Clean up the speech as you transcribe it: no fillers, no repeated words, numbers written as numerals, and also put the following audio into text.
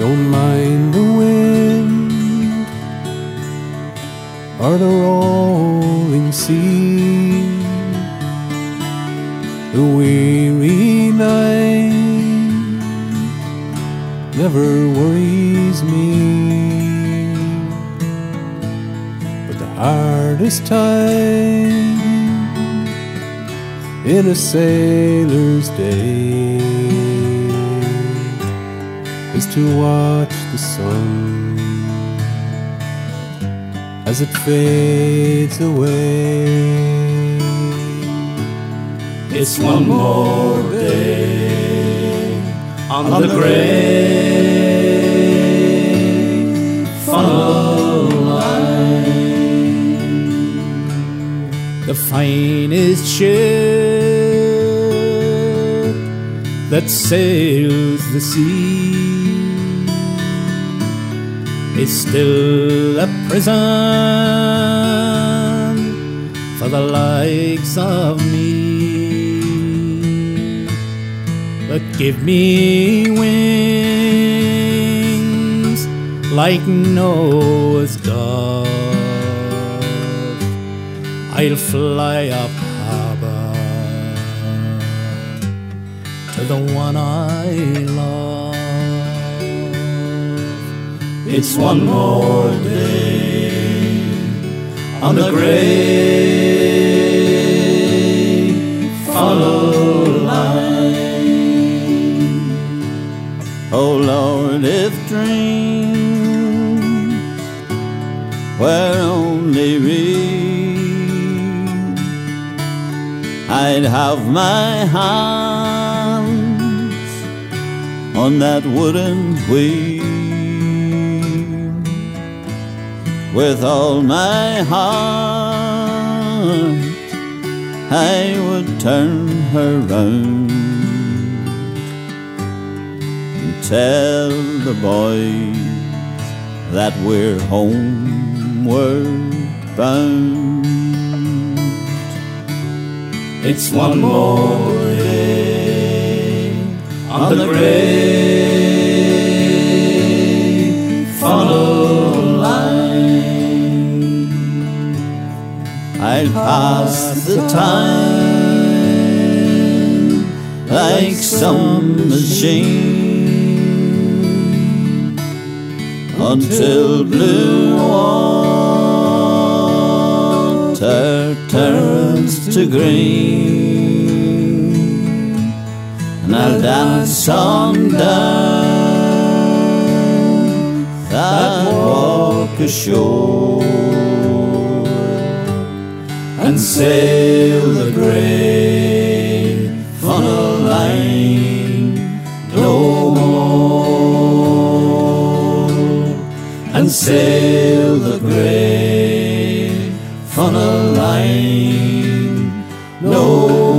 don't mind the wind or the rolling sea. The weary night never worries me, but the hardest time in a sailor's day is to watch the sun as it fades away. It's one more day on the great funnel line. The finest ship that sails the sea is still a prison for the likes of me. But give me wings like Noah's dove, I'll fly up harbor to the one I love. It's one more day on the great funnel line. Oh Lord, if dreams were only real, I'd have my hands on that wooden wheel. With all my heart I would turn her round and tell the boys that we're homeward bound. It's one more day on the great funnel line. I'll pass the time like some machine until blue water turns to green, and I'll dance on down that walk ashore and sail the great funnel line no more, and sail the great funnel line no more.